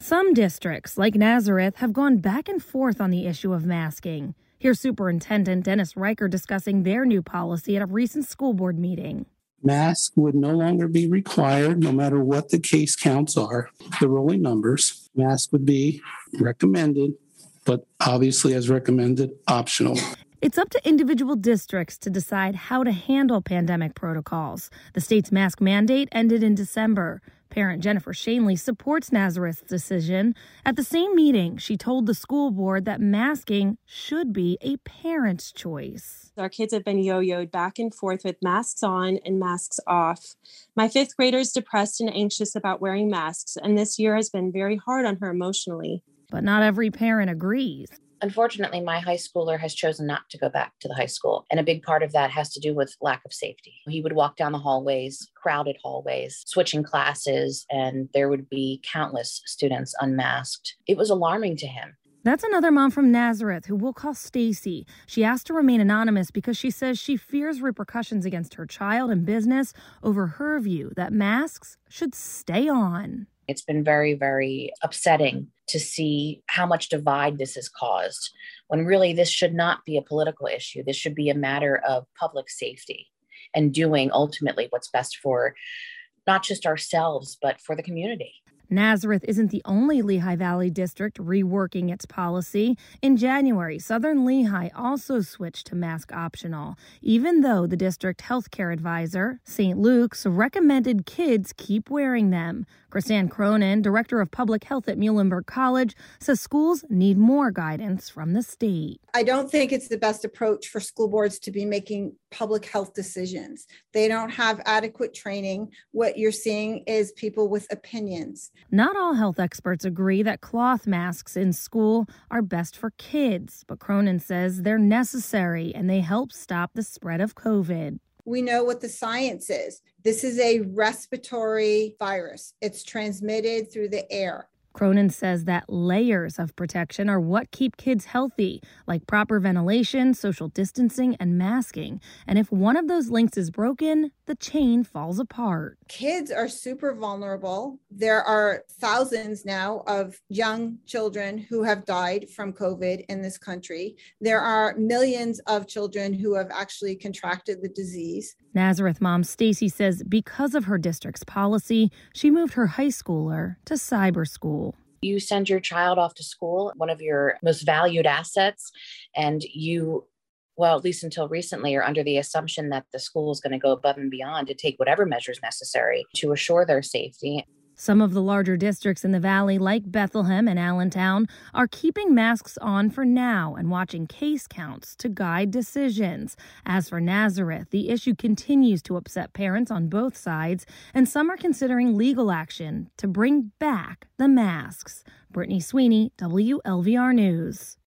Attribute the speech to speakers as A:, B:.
A: Some districts, like Nazareth, have gone back and forth on the issue of masking. Here's Superintendent Dennis Riker discussing their new policy at a recent school board meeting.
B: Masks would no longer be required, no matter what the case counts are, the rolling numbers. Masks would be recommended, but obviously, as recommended, optional.
A: It's up to individual districts to decide how to handle pandemic protocols. The state's mask mandate ended in December. Parent Jennifer Shanley supports Nazareth's decision. At the same meeting, she told the school board that masking should be a parent's choice.
C: Our kids have been yo-yoed back and forth with masks on and masks off. My fifth grader is depressed and anxious about wearing masks, and this year has been very hard on her emotionally.
A: But not every parent agrees.
D: Unfortunately, my high schooler has chosen not to go back to the high school. And a big part of that has to do with lack of safety. He would walk down the hallways, crowded hallways, switching classes, and there would be countless students unmasked. It was alarming to him.
A: That's another mom from Nazareth who we'll call Stacy. She asked to remain anonymous because she says she fears repercussions against her child and business over her view that masks should stay on.
D: It's been very, very upsetting to see how much divide this has caused, when really this should not be a political issue. This should be a matter of public safety and doing ultimately what's best for not just ourselves, but for the community.
A: Nazareth isn't the only Lehigh Valley district reworking its policy. In January, Southern Lehigh also switched to mask optional, even though the district healthcare advisor, St. Luke's, recommended kids keep wearing them. Chrisanne Cronin, director of public health at Muhlenberg College, says schools need more guidance from the state.
E: I don't think it's the best approach for school boards to be making public health decisions. They don't have adequate training. What you're seeing is people with opinions.
A: Not all health experts agree that cloth masks in school are best for kids, but Cronin says they're necessary and they help stop the spread of COVID.
E: We know what the science is. This is a respiratory virus. It's transmitted through the air.
A: Cronin says that layers of protection are what keep kids healthy, like proper ventilation, social distancing, and masking. And if one of those links is broken, the chain falls apart.
E: Kids are super vulnerable. There are thousands now of young children who have died from COVID in this country. There are millions of children who have actually contracted the disease.
A: Nazareth mom Stacy says because of her district's policy, she moved her high schooler to cyber school.
D: You send your child off to school, one of your most valued assets, and you, well, at least until recently, are under the assumption that the school is going to go above and beyond to take whatever measures necessary to assure their safety.
A: Some of the larger districts in the valley, like Bethlehem and Allentown, are keeping masks on for now and watching case counts to guide decisions. As for Nazareth, the issue continues to upset parents on both sides, and some are considering legal action to bring back the masks. Brittany Sweeney, WLVR News.